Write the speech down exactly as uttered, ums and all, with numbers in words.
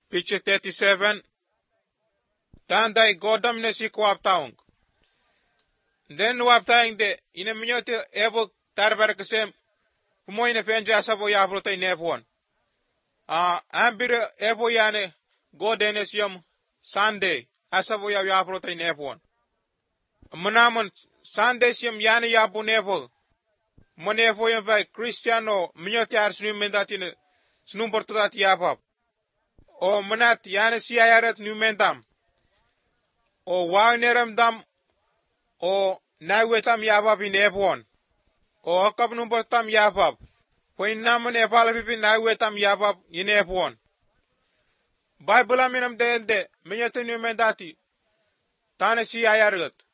picture thirty-seven. Tandai godam ne si kwap taung. Then wap taing de ina minyote ebo tarbar kesem kumo ina penja asabo ya prota ina ebon. Ah ambire ebo yane godenes yom Sunday asabo ya ya prota ina ebon. Manamon Sunday siyam yani ya bunebo. Monefo yom vai Cristiano minyote arsnu mendatine snum portudat yapap. O manat yani siyayaret numendam. O wagneram dam o naiwetam yapap in ebon. O hakap numportam yapap. Po innaman epala pipi naiwetam yapap in ebon. Bible aminam de ende minyote numendati. Tane siyayaret.